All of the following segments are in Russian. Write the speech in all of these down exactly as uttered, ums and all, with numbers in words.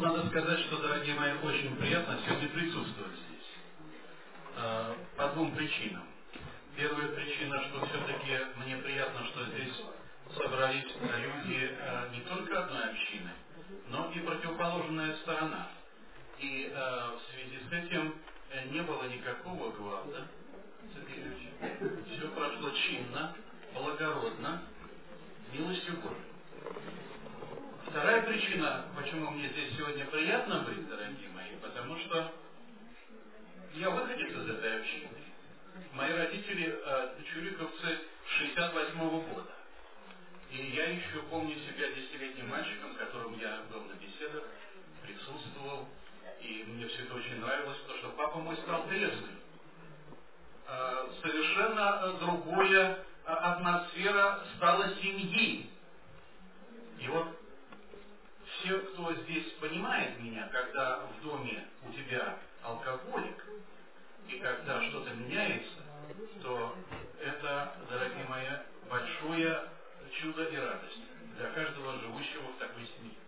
надо сказать, что, дорогие мои, очень приятно сегодня присутствовать здесь. По двум причинам. Первая причина, что все-таки мне приятно, что здесь собрались люди не только одной общины, но и противоположная сторона. И в связи с этим не было никакого гвалта. Все прошло чинно, благородно, милостью Божией. Вторая причина, почему мне здесь сегодня приятно быть, дорогие мои, потому что я выходец из этой общины. Мои родители э, чуриковцы шестьдесят восьмого года. И я еще помню себя десятилетним мальчиком, с которым я был на беседах, присутствовал. И мне все это очень нравилось, потому что папа мой стал трезвым. Э, совершенно другая атмосфера стала семьи. И вот все, кто здесь понимает меня, когда в доме у тебя алкоголик, и когда что-то меняется, то это, дорогие мои, большое чудо и радость для каждого живущего в такой семье.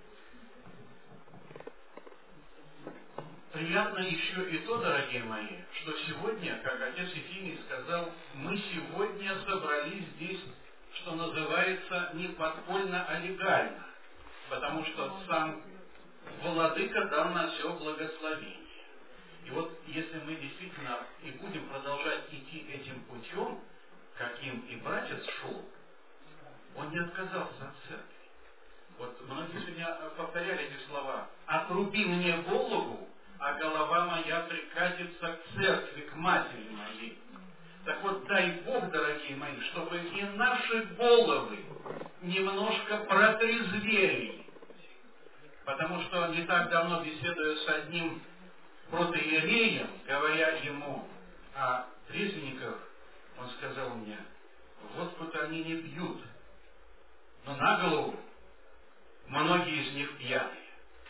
Приятно еще и то, дорогие мои, что сегодня, как отец Ефимий сказал, мы сегодня собрались здесь, что называется, не подпольно, а легально. Потому что сам Владыка дал на все благословение. И вот если мы действительно и будем продолжать идти этим путем, каким и братец шел, он не отказался от церкви. Вот многие сегодня повторяли эти слова. «Отруби мне голову, а голова моя прикатится к церкви, к матери моей». Так вот, дай Бог, дорогие мои, чтобы и наши головы немножко протрезвели. Потому что не так давно, беседуя с одним протоиереем, говоря ему о трезвенниках, он сказал мне: вот хоть они не пьют, но на голову многие из них пьяные.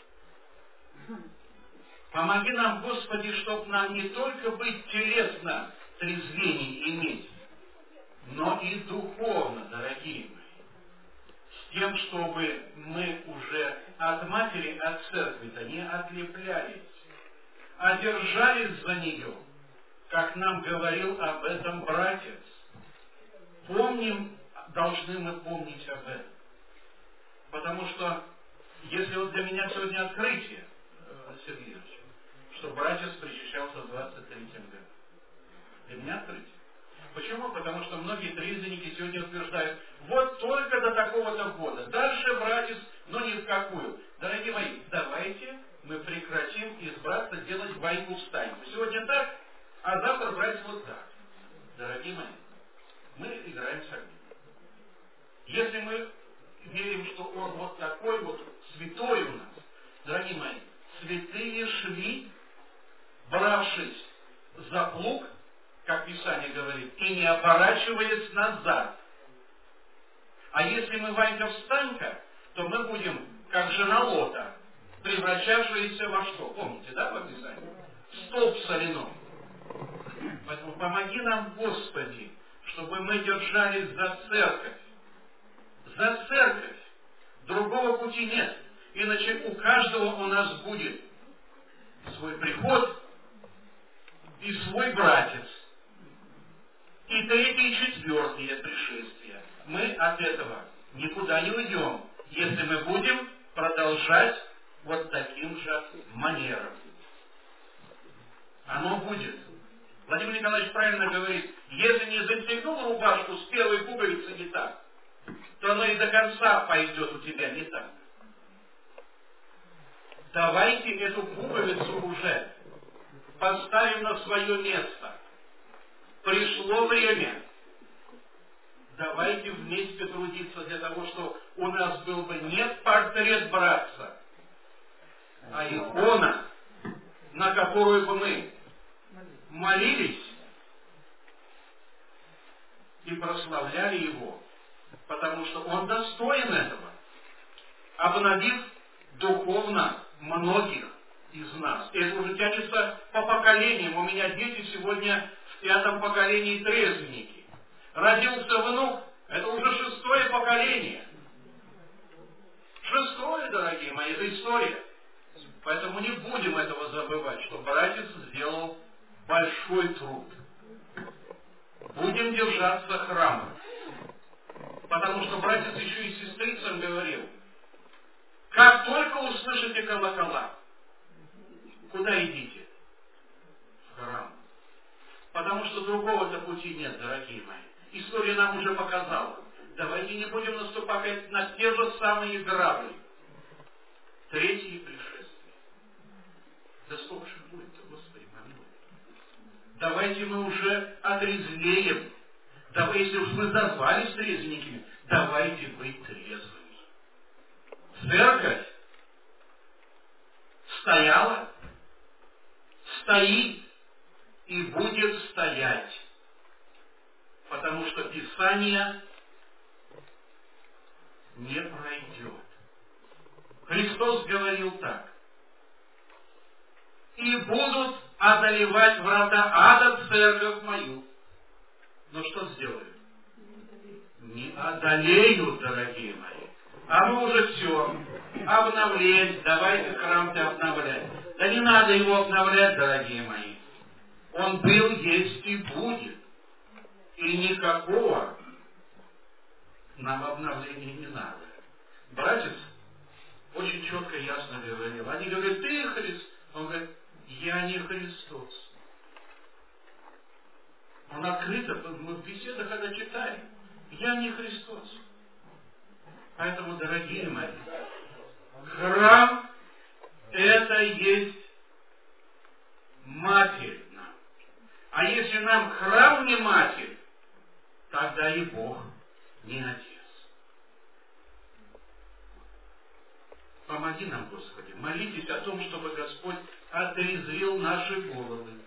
Помоги нам, Господи, чтобы нам не только быть телесно трезвений иметь, но и духовно, дорогие мои, с тем, чтобы мы уже от матери, от церкви-то не отлеплялись, а держались за нее, как нам говорил об этом братец. Помним, должны мы помнить об этом. Потому что, если вот для меня сегодня открытие, Сергей Ильич, что братец причащался в двадцать третьем году. Для меня открытие. Почему? Потому что многие трезвенники сегодня утверждают, вот только до такого-то года. Дальше, братец, но ни в какую. Дорогие мои, давайте мы прекратим избраться делать байку-стайку. Сегодня так, а завтра, братец, вот так. Дорогие мои, мы играем с огнем. Если мы верим, что он вот такой вот святой у нас, дорогие мои, святые шли, бравшись за плуг, как Писание говорит, и не оборачиваясь назад. А если мы Ванька-встанька, то мы будем, как жена Лота, превращавшиеся во что? Помните, да, по Писанию? Столб соляной. Поэтому помоги нам, Господи, чтобы мы держались за церковь. За церковь. Другого пути нет. Иначе у каждого у нас будет свой приход и свой братец. И третье, и четвертое пришествие. Мы от этого никуда не уйдем, если мы будем продолжать вот таким же манером. Оно будет. Владимир Николаевич правильно говорит, если не застегнул рубашку с первой пуговицы не так, то оно и до конца пойдет у тебя не так. Давайте эту пуговицу уже поставим на свое место. Пришло время. Давайте вместе трудиться для того, чтобы у нас был бы не портрет братца, а икона, на которую бы мы молились и прославляли его, потому что он достоин этого, обновив духовно многих из нас. И это уже тянется по поколениям. У меня дети сегодня в пятом поколении трезвенники. Родился внук, это уже шестое поколение. Шестое, дорогие мои, это история. Поэтому не будем этого забывать, что братец сделал большой труд. Будем держаться храма. Потому что братец еще и сестрицам говорил, как только услышите колокола, куда идите? В храм. Потому что другого-то пути нет, дорогие мои. История нам уже показала. Давайте не будем наступать на те же самые грабли. Третье пришествие. Да сколько же будет-то, Господи, помилуй. Давайте мы уже отрезвеем. Давай, если уж мы назвались трезвенниками, давайте быть трезвыми. Церковь стояла, стоит и будет стоять. Потому что Писание не пройдет. Христос говорил так. И будут одолевать врата ада церковь мою. Но что сделают? Не одолеют, дорогие мои. А мы уже все. Обновлять. Давайте храм-то обновлять. Да не надо его обновлять, дорогие мои. Он был, есть и будет. И никакого нам обновления не надо. Братец очень четко и ясно говорил. Они говорят, ты Христос. Он говорит, я не Христос. Он открыто, мы в беседах это читаем. Я не Христос. Поэтому, дорогие мои, храм это есть матерь нам. А если нам храм не матерь, тогда и Бог не Отец. Помоги нам, Господи, молитесь о том, чтобы Господь отрезвил наши головы,